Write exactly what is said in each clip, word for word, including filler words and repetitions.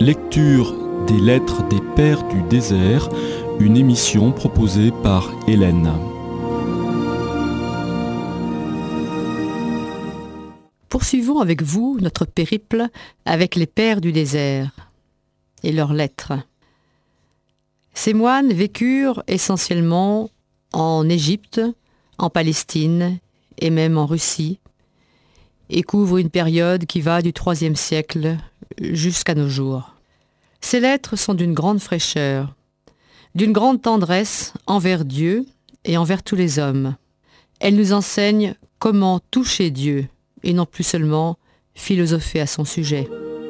Lecture des lettres des pères du désert, une émission proposée par Hélène. Poursuivons avec vous notre périple avec les pères du désert et leurs lettres. Ces moines vécurent essentiellement en Égypte, en Palestine et même en Russie, et couvrent une période qui va du troisième siècle jusqu'à nos jours. Ces lettres sont d'une grande fraîcheur, d'une grande tendresse envers Dieu et envers tous les hommes. Elles nous enseignent comment toucher Dieu et non plus seulement philosopher à son sujet.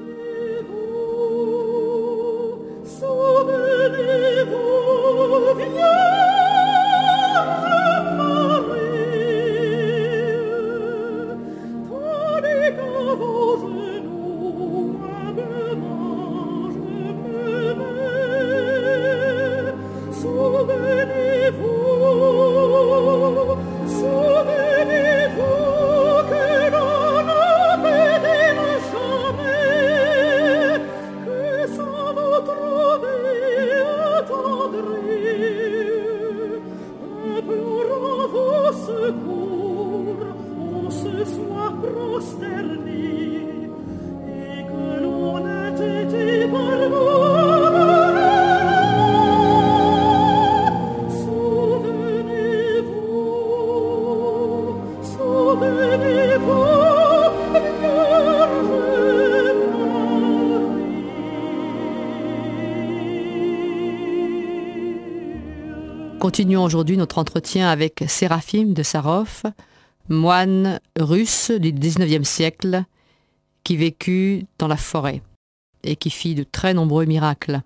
Continuons aujourd'hui notre entretien avec Séraphim de Sarov, moine russe du dix-neuvième siècle qui vécut dans la forêt et qui fit de très nombreux miracles.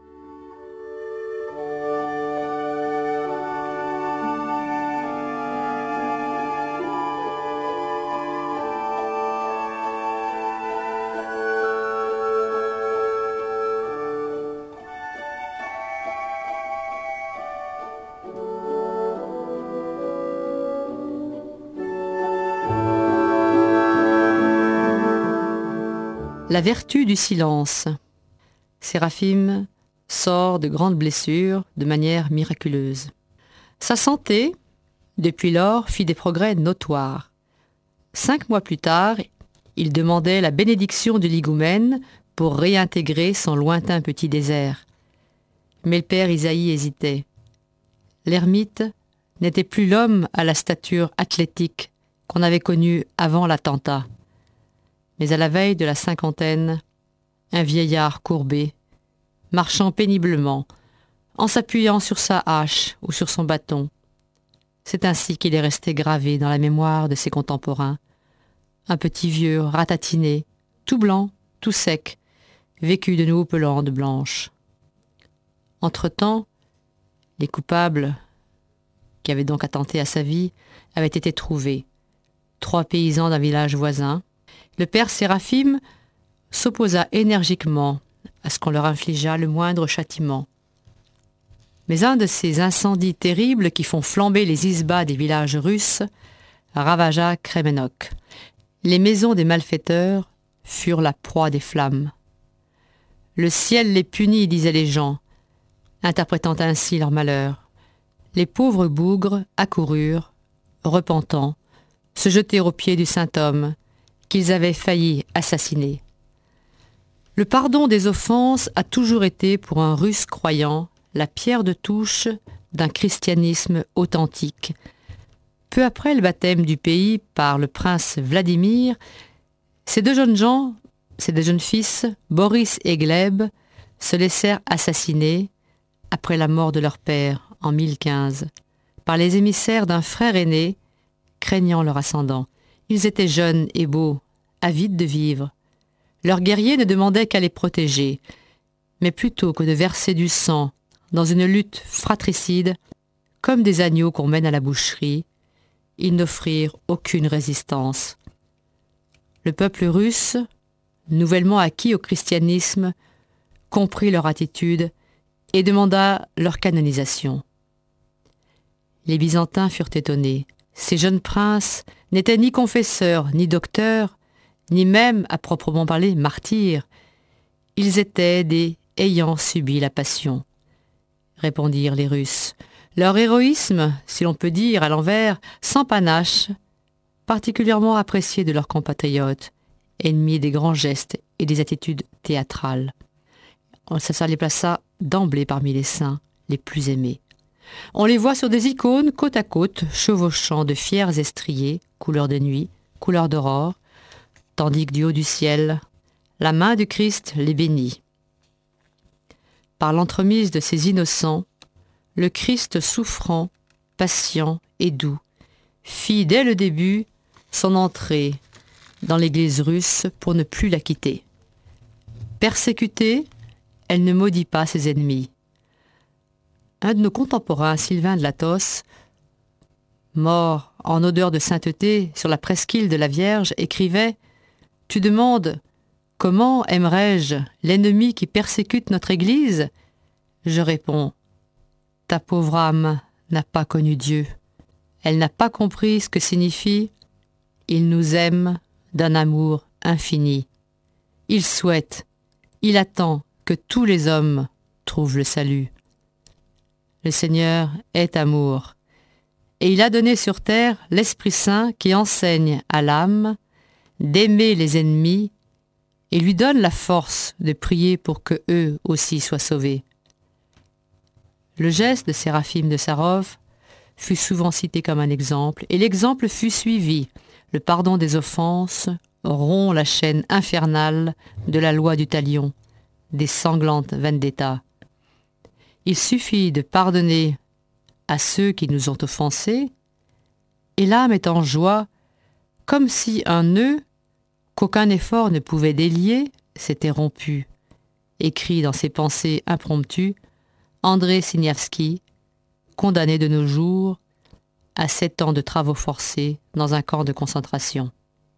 La vertu du silence. Séraphim sort de grandes blessures de manière miraculeuse. Sa santé, depuis lors, fit des progrès notoires. Cinq mois plus tard, il demandait la bénédiction de l'higoumène pour réintégrer son lointain petit désert. Mais le père Isaïe hésitait. L'ermite n'était plus l'homme à la stature athlétique qu'on avait connu avant l'attentat. Mais à la veille de la cinquantaine, un vieillard courbé, marchant péniblement, en s'appuyant sur sa hache ou sur son bâton. C'est ainsi qu'il est resté gravé dans la mémoire de ses contemporains. Un petit vieux ratatiné, tout blanc, tout sec, vécu de nos houppes-landes blanches. Entre-temps, les coupables, qui avaient donc attenté à sa vie, avaient été trouvés. Trois paysans d'un village voisin. Le père Séraphim s'opposa énergiquement à ce qu'on leur infligeât le moindre châtiment. Mais un de ces incendies terribles qui font flamber les isbas des villages russes ravagea Kremenok. Les maisons des malfaiteurs furent la proie des flammes. Le ciel les punit, disaient les gens, interprétant ainsi leur malheur. Les pauvres bougres accoururent, repentants, se jeter aux pieds du saint homme, qu'ils avaient failli assassiner. Le pardon des offenses a toujours été pour un Russe croyant la pierre de touche d'un christianisme authentique. Peu après le baptême du pays par le prince Vladimir, ces deux jeunes gens, ces deux jeunes fils, Boris et Gleb, se laissèrent assassiner après la mort de leur père en mille quinze par les émissaires d'un frère aîné craignant leur ascendant. Ils étaient jeunes et beaux, avides de vivre. Leurs guerriers ne demandaient qu'à les protéger. Mais plutôt que de verser du sang dans une lutte fratricide, comme des agneaux qu'on mène à la boucherie, ils n'offrirent aucune résistance. Le peuple russe, nouvellement acquis au christianisme, comprit leur attitude et demanda leur canonisation. Les Byzantins furent étonnés. Ces jeunes princes n'étaient ni confesseurs, ni docteurs, ni même, à proprement parler, martyrs. Ils étaient des « ayant subi la passion », répondirent les Russes. Leur héroïsme, si l'on peut dire à l'envers, sans panache, particulièrement apprécié de leurs compatriotes, ennemis des grands gestes et des attitudes théâtrales. Ça les plaça d'emblée parmi les saints les plus aimés. On les voit sur des icônes côte à côte, chevauchant de fiers estriers, couleur de nuit, couleur d'aurore, tandis que du haut du ciel, la main du Christ les bénit. Par l'entremise de ces innocents, le Christ souffrant, patient et doux, fit dès le début son entrée dans l'Église russe pour ne plus la quitter. Persécutée, elle ne maudit pas ses ennemis. Un de nos contemporains, Sylvain de Latos, mort en odeur de sainteté sur la presqu'île de la Vierge, écrivait « Tu demandes « Comment aimerais-je l'ennemi qui persécute notre Église ?» Je réponds « Ta pauvre âme n'a pas connu Dieu. Elle n'a pas compris ce que signifie « Il nous aime d'un amour infini. Il souhaite, il attend que tous les hommes trouvent le salut. Le Seigneur est amour, et il a donné sur terre l'Esprit Saint qui enseigne à l'âme d'aimer les ennemis et lui donne la force de prier pour que eux aussi soient sauvés. » Le geste de Séraphim de Sarov fut souvent cité comme un exemple, et l'exemple fut suivi. Le pardon des offenses rompt la chaîne infernale de la loi du talion, des sanglantes vendettas. Il suffit de pardonner à ceux qui nous ont offensés, et l'âme est en joie, comme si un nœud qu'aucun effort ne pouvait délier s'était rompu, écrit dans ses pensées impromptues André Signavski, condamné de nos jours à sept ans de travaux forcés dans un camp de concentration.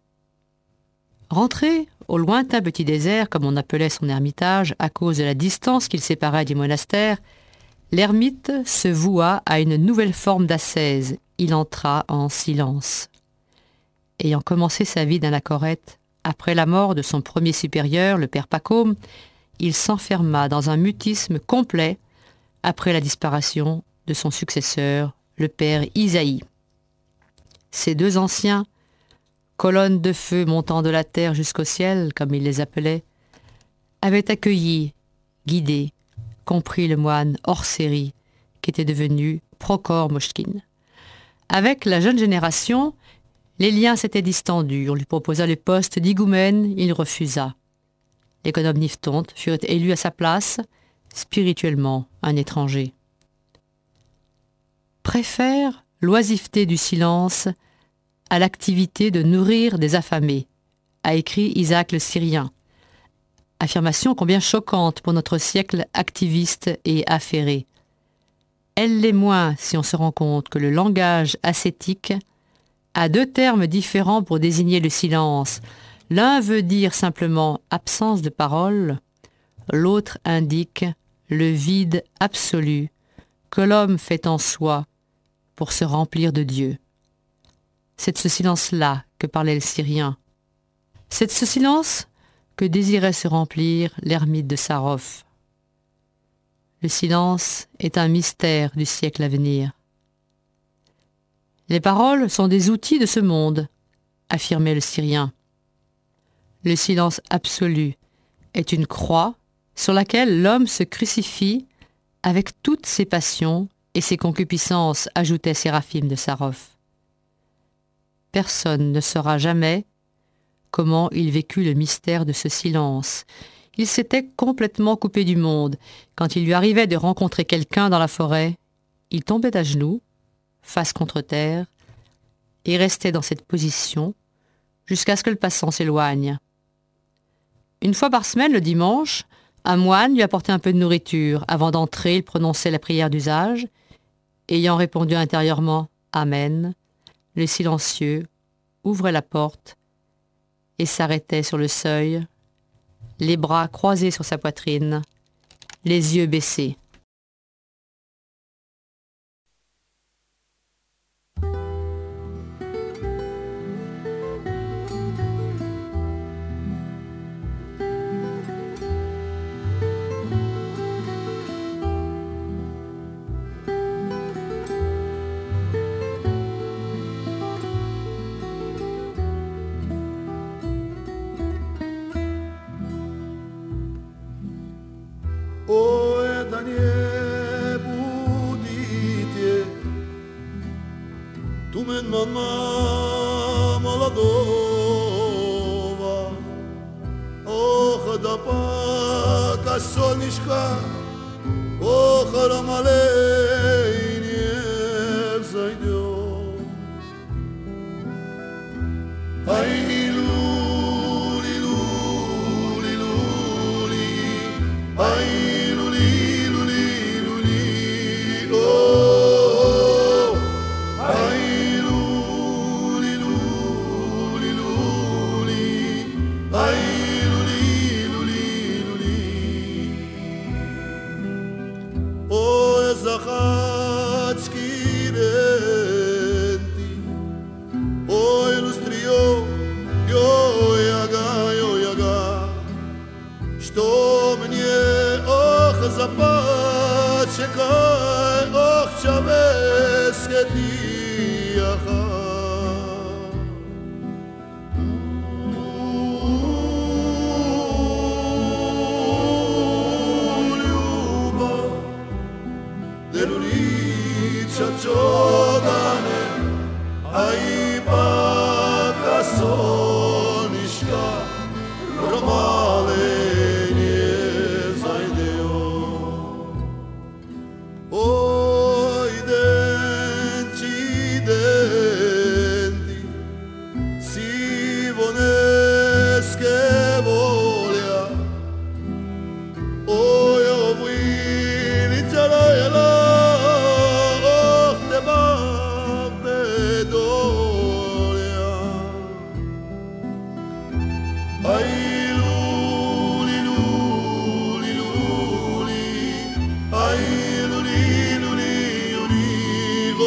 Rentré au lointain petit désert, comme on appelait son ermitage, à cause de la distance qu'il séparait du monastère, l'ermite se voua à une nouvelle forme d'ascèse. Il entra en silence. Ayant commencé sa vie d'anachorète, après la mort de son premier supérieur, le père Pacôme, il s'enferma dans un mutisme complet après la disparition de son successeur, le père Isaïe. Ces deux anciens, colonnes de feu montant de la terre jusqu'au ciel, comme il les appelait, avaient accueilli, guidé, compris le moine hors série, qui était devenu Prokhor Moshkin. Avec la jeune génération, les liens s'étaient distendus. On lui proposa le poste d'higoumène, il refusa. L'économe Niftonte fut élu à sa place, spirituellement un étranger. Préfère l'oisiveté du silence à l'activité de nourrir des affamés, a écrit Isaac le Syrien. Affirmation combien choquante pour notre siècle activiste et affairé. Elle l'est moins si on se rend compte que le langage ascétique a deux termes différents pour désigner le silence. L'un veut dire simplement absence de parole, l'autre indique le vide absolu que l'homme fait en soi pour se remplir de Dieu. C'est de ce silence-là que parlait le Syrien. C'est de ce silence que désirait se remplir l'ermite de Sarov. Le silence est un mystère du siècle à venir. Les paroles sont des outils de ce monde, affirmait le Syrien. Le silence absolu est une croix sur laquelle l'homme se crucifie avec toutes ses passions et ses concupiscences, ajoutait Séraphim de Sarov. Personne ne saura jamais comment il vécut le mystère de ce silence. Il s'était complètement coupé du monde. Quand il lui arrivait de rencontrer quelqu'un dans la forêt, il tombait à genoux, face contre terre, et restait dans cette position jusqu'à ce que le passant s'éloigne. Une fois par semaine, le dimanche, un moine lui apportait un peu de nourriture. Avant d'entrer, il prononçait la prière d'usage. Ayant répondu intérieurement « Amen », le silencieux ouvrait la porte et s'arrêtait sur le seuil, les bras croisés sur sa poitrine, les yeux baissés. mama молодого, ох, да пока солнышко, ох, ромалей не взойдет. Ай, люли, люли, люли, ай, люли, люли, люли, о, ай, люли, люли, люли, ай, люли, люли, люли. Ой, захачки ренти, ой, лустрио, йо-яга, йо-яга, что мне, ох, запачекай, ох, чавеске тияха. Люба, делулича чодане, ай, пока солнышко ромалей не зайдет. Ой, денчи, денти, сивонеске воля, ой, овиличала, ох, те бабе доля. Ай, люли, люли, люли, ай, люли, люли, люли, о,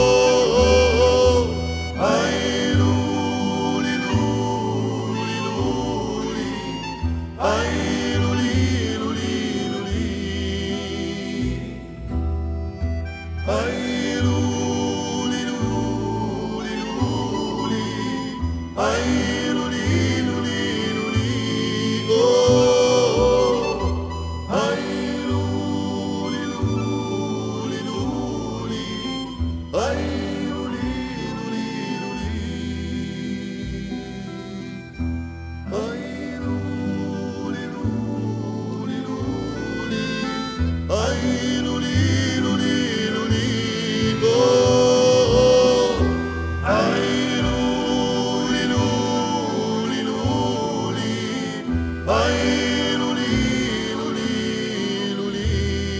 ай, люли, люли, люли, ай, люли, люли, люли, ай, люли, люли, люли, ай, люли, люли, люли, о, ай, люли, люли, люли, ай, люли, люли, люли, ай, люли, люли, люли, ай, люли, люли, люли, о, ай, люли, люли, люли, ай, люли, люли, люли.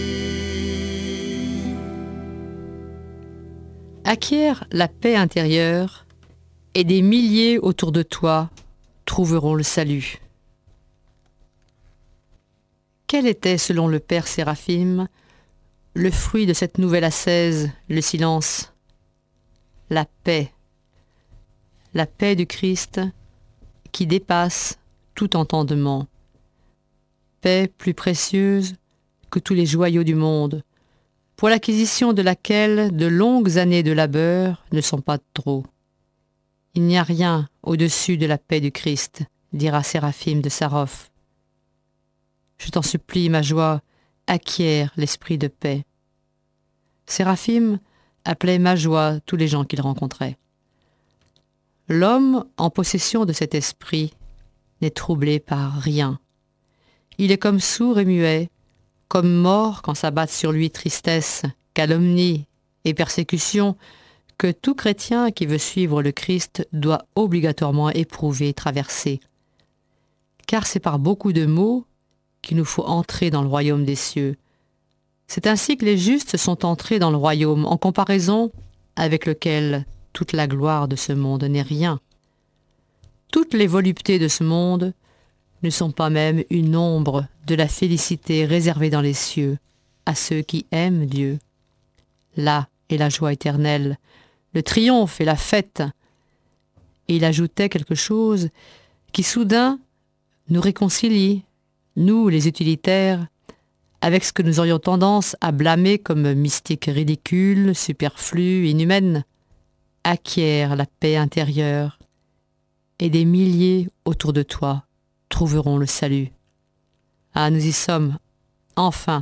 Acquiert la paix intérieure, et des milliers autour de toi trouveront le salut. Quel était, selon le père Séraphim, le fruit de cette nouvelle ascèse, le silence? La paix. La paix du Christ qui dépasse tout entendement. Paix plus précieuse que tous les joyaux du monde, pour l'acquisition de laquelle de longues années de labeur ne sont pas trop. Il n'y a rien au-dessus de la paix du Christ, dira Séraphim de Sarov. Je t'en supplie, ma joie, acquiert l'esprit de paix. Séraphim appelait ma joie tous les gens qu'il rencontrait. L'homme en possession de cet esprit n'est troublé par rien. Il est comme sourd et muet, comme mort quand s'abattent sur lui tristesse, calomnie et persécution, que tout chrétien qui veut suivre le Christ doit obligatoirement éprouver, traverser. Car c'est par beaucoup de maux qu'il nous faut entrer dans le royaume des cieux. C'est ainsi que les justes sont entrés dans le royaume, en comparaison avec lequel toute la gloire de ce monde n'est rien. Toutes les voluptés de ce monde ne sont pas même une ombre de la félicité réservée dans les cieux à ceux qui aiment Dieu. Là est la joie éternelle, le triomphe et la fête. Et il ajoutait quelque chose qui soudain nous réconcilie, nous les utilitaires, avec ce que nous aurions tendance à blâmer comme mystique ridicule, superflu, inhumaine. Acquiert la paix intérieure, et des milliers autour de toi trouveront le salut. Ah, nous y sommes, enfin,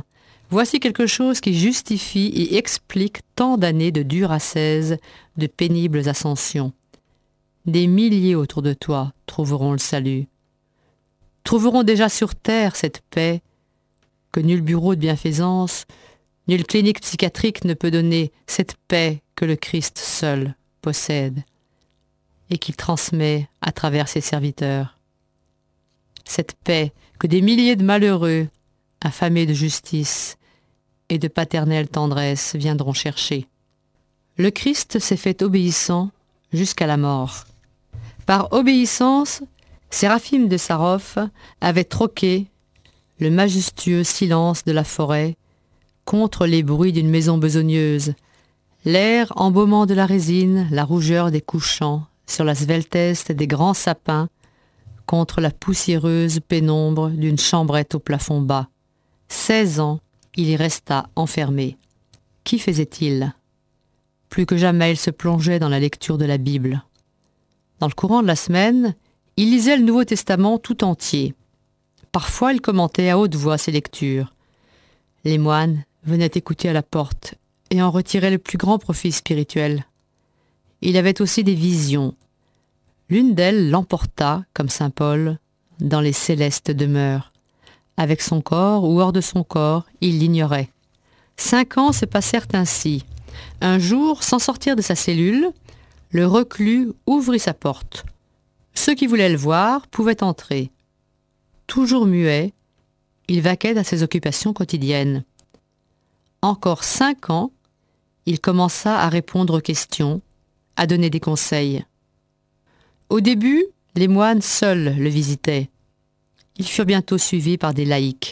Voici quelque chose qui justifie et explique tant d'années de dures ascèses, de pénibles ascensions. Des milliers autour de toi trouveront le salut. Trouveront déjà sur terre cette paix que nul bureau de bienfaisance, nulle clinique psychiatrique ne peut donner, cette paix que le Christ seul possède et qu'il transmet à travers ses serviteurs. Cette paix que des milliers de malheureux, affamés de justice et de paternelle tendresse, viendront chercher. Le Christ s'est fait obéissant jusqu'à la mort. Par obéissance, Séraphim de Sarov avait troqué le majestueux silence de la forêt contre les bruits d'une maison besogneuse, l'air embaumant de la résine, la rougeur des couchants sur la svelteste des grands sapins contre la poussiéreuse pénombre d'une chambrette au plafond bas. Seize ans, il y resta enfermé. Qu'y faisait-il ? Plus que jamais, il se plongeait dans la lecture de la Bible. Dans le courant de la semaine, il lisait le Nouveau Testament tout entier. Parfois, il commentait à haute voix ses lectures. Les moines venaient écouter à la porte et en retiraient le plus grand profit spirituel. Il avait aussi des visions. L'une d'elles l'emporta, comme saint Paul, dans les célestes demeures. Avec son corps ou hors de son corps, il l'ignorait. Cinq ans se passèrent ainsi. Un jour, sans sortir de sa cellule, le reclus ouvrit sa porte. Ceux qui voulaient le voir pouvaient entrer. Toujours muet, il vaquait à ses occupations quotidiennes. Encore cinq ans, il commença à répondre aux questions, à donner des conseils. Au début, les moines seuls le visitaient. Ils furent bientôt suivis par des laïcs.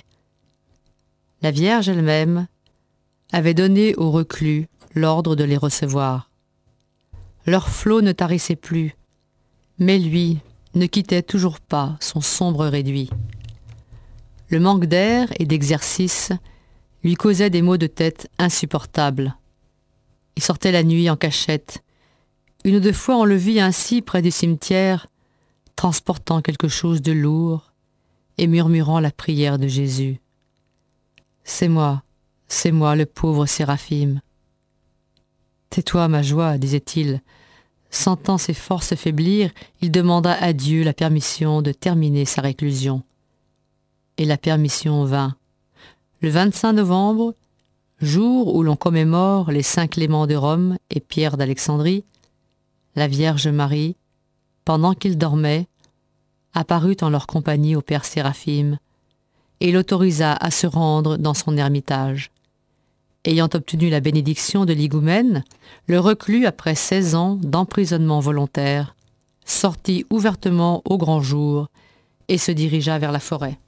La Vierge elle-même avait donné aux reclus l'ordre de les recevoir. Leur flot ne tarissait plus, mais lui ne quittait toujours pas son sombre réduit. Le manque d'air et d'exercice lui causait des maux de tête insupportables. Il sortait la nuit en cachette. Une ou deux fois on le vit ainsi près du cimetière, transportant quelque chose de lourd et murmurant la prière de Jésus. « C'est moi, c'est moi le pauvre Séraphim. »« Tais-toi, ma joie, disait-il. » Sentant ses forces faiblir, il demanda à Dieu la permission de terminer sa réclusion. Et la permission vint. Le vingt-cinq novembre, jour où l'on commémore les saints Clément de Rome et Pierre d'Alexandrie, la Vierge Marie, pendant qu'ils dormaient, apparut en leur compagnie au Père Séraphim et l'autorisa à se rendre dans son ermitage. Ayant obtenu la bénédiction de l'higoumène, le reclus, après seize ans d'emprisonnement volontaire, sortit ouvertement au grand jour et se dirigea vers la forêt.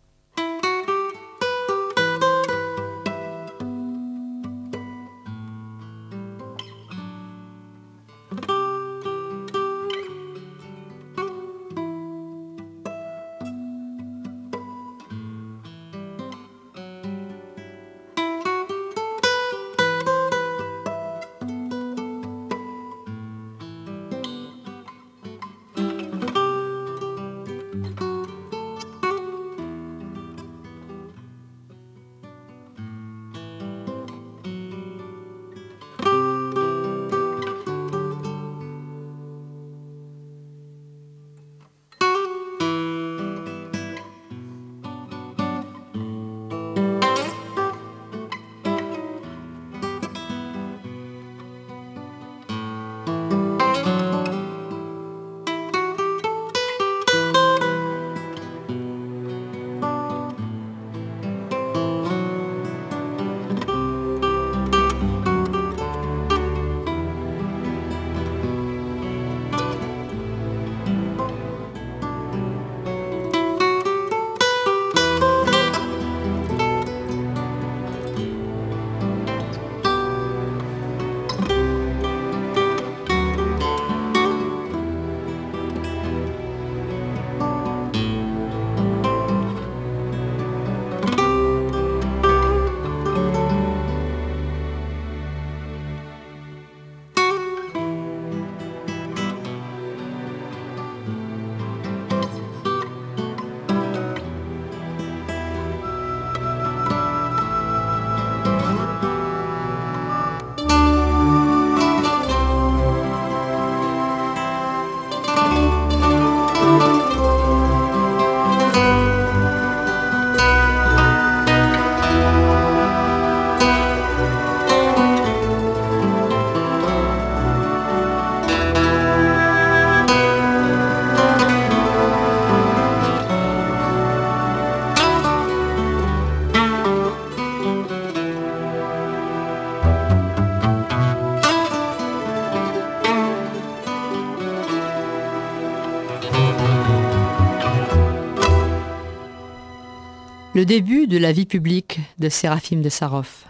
Le début de la vie publique de Séraphim de Sarov.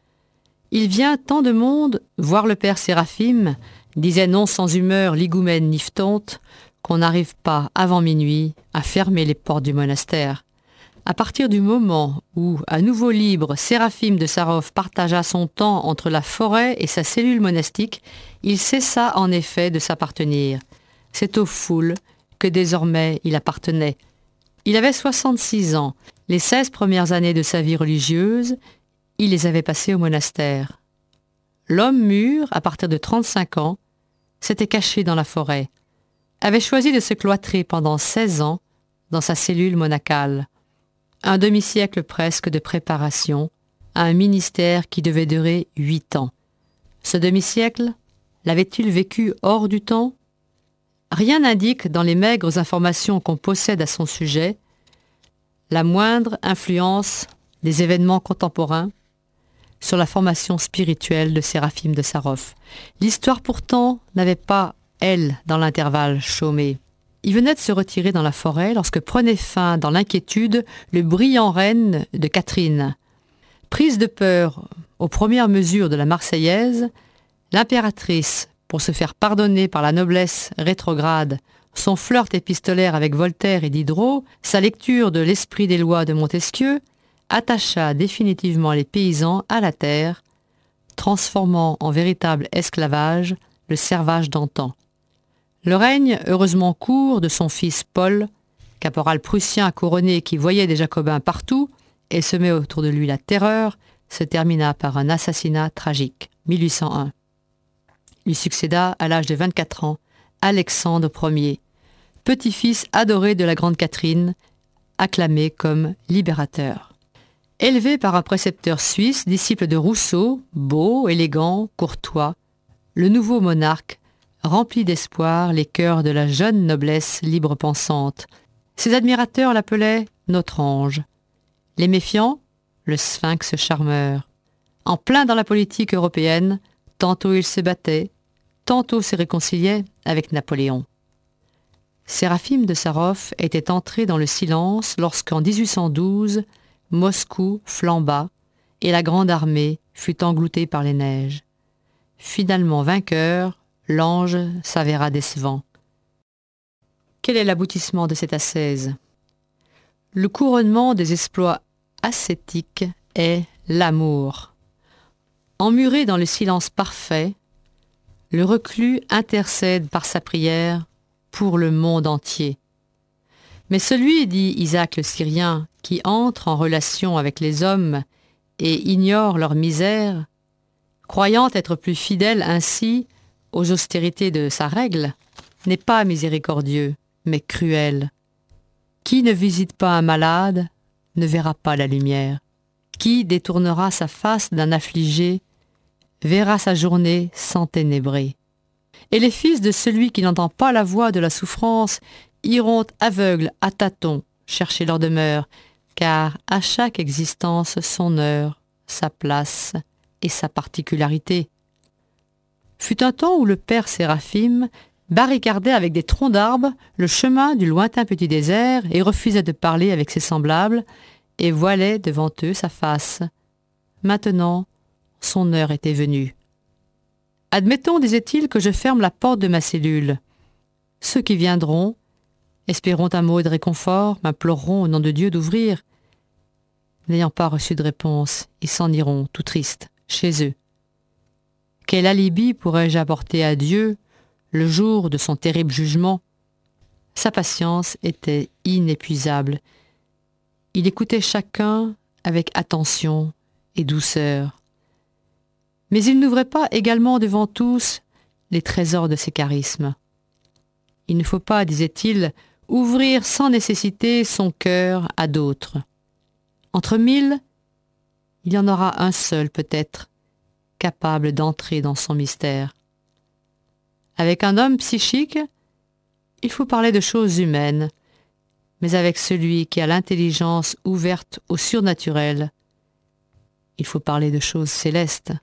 Il vient tant de monde voir le père Séraphim, disait non sans humeur l'igoumène Niftonte, qu'on n'arrive pas avant minuit à fermer les portes du monastère. À partir du moment où, à nouveau libre, Séraphim de Sarov partagea son temps entre la forêt et sa cellule monastique, il cessa en effet de s'appartenir. C'est aux foules que désormais il appartenait. Il avait soixante-six ans. Les seize premières années de sa vie religieuse, il les avait passées au monastère. L'homme mûr, à partir de trente-cinq ans, s'était caché dans la forêt, avait choisi de se cloîtrer pendant seize ans dans sa cellule monacale. Un demi-siècle presque de préparation à un ministère qui devait durer huit ans. Ce demi-siècle, l'avait-il vécu hors du temps? Rien n'indique dans les maigres informations qu'on possède à son sujet la moindre influence des événements contemporains sur la formation spirituelle de Séraphim de Sarov. L'histoire pourtant n'avait pas, elle, dans l'intervalle, chômé. Il venait de se retirer dans la forêt lorsque prenait fin, dans l'inquiétude, le brillant règne de Catherine. Prise de peur aux premières mesures de la Marseillaise, l'impératrice, pour se faire pardonner par la noblesse rétrograde, son flirt épistolaire avec Voltaire et Diderot, sa lecture de l'Esprit des lois de Montesquieu, attacha définitivement les paysans à la terre, transformant en véritable esclavage le servage d'antan. Le règne heureusement court de son fils Paul, caporal prussien couronné qui voyait des jacobins partout et semait autour de lui la terreur, se termina par un assassinat tragique, mille huit cent un. Lui succéda, à l'âge de vingt-quatre ans, Alexandre Ier, petit-fils adoré de la grande Catherine, acclamé comme libérateur. Élevé par un précepteur suisse, disciple de Rousseau, beau, élégant, courtois, le nouveau monarque remplit d'espoir les cœurs de la jeune noblesse libre pensante. Ses admirateurs l'appelaient « notre ange », les méfiants, le sphinx charmeur. En plein dans la politique européenne, tantôt il se battait, tantôt se réconciliait avec Napoléon. Séraphim de Sarov était entré dans le silence lorsqu'en dix-huit cent douze, Moscou flamba et la grande armée fut engloutée par les neiges. Finalement vainqueur, l'ange s'avéra décevant. Quel est l'aboutissement de cette ascèse? Le couronnement des exploits ascétiques est l'amour. Emmuré dans le silence parfait, le reclus intercède par sa prière pour le monde entier. Mais celui, dit Isaac le Syrien, qui entre en relation avec les hommes et ignore leur misère, croyant être plus fidèle ainsi aux austérités de sa règle, n'est pas miséricordieux, mais cruel. Qui ne visite pas un malade ne verra pas la lumière. Qui détournera sa face d'un affligé verra sa journée s'enténébrer. Et les fils de celui qui n'entend pas la voix de la souffrance iront aveugles à tâtons chercher leur demeure, car à chaque existence son heure, sa place et sa particularité. Fut un temps où le père Séraphim barricadait avec des troncs d'arbres le chemin du lointain petit désert et refusait de parler avec ses semblables et voilait devant eux sa face. Maintenant, son heure était venue. Admettons, disait-il, que je ferme la porte de ma cellule. Ceux qui viendront espérons un mot de réconfort, m'imploreront au nom de Dieu d'ouvrir. N'ayant pas reçu de réponse, ils s'en iront, tout tristes, chez eux. Quel alibi pourrais-je apporter à Dieu le jour de son terrible jugement? Sa patience était inépuisable. Il écoutait chacun avec attention et douceur. Mais il n'ouvrait pas également devant tous les trésors de ses charismes. Il ne faut pas, disait-il, ouvrir sans nécessité son cœur à d'autres. Entre mille, il y en aura un seul peut-être, capable d'entrer dans son mystère. Avec un homme psychique, il faut parler de choses humaines, mais avec celui qui a l'intelligence ouverte au surnaturel, il faut parler de choses célestes.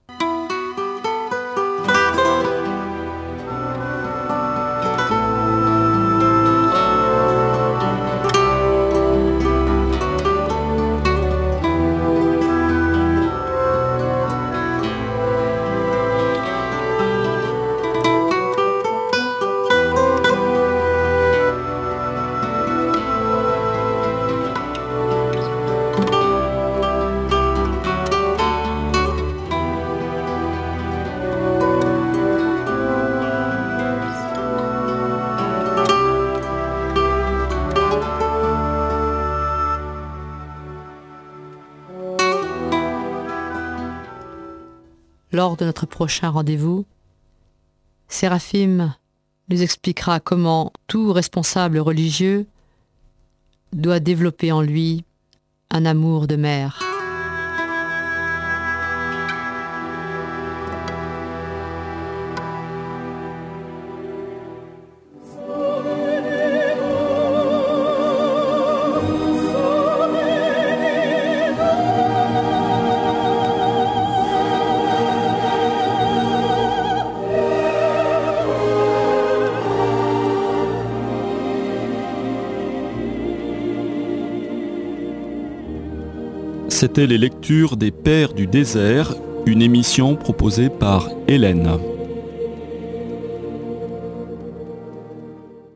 lors de notre prochain rendez-vous, Séraphim nous expliquera comment tout responsable religieux doit développer en lui un amour de mère. C'était les lectures des Pères du désert, une émission proposée par Hélène.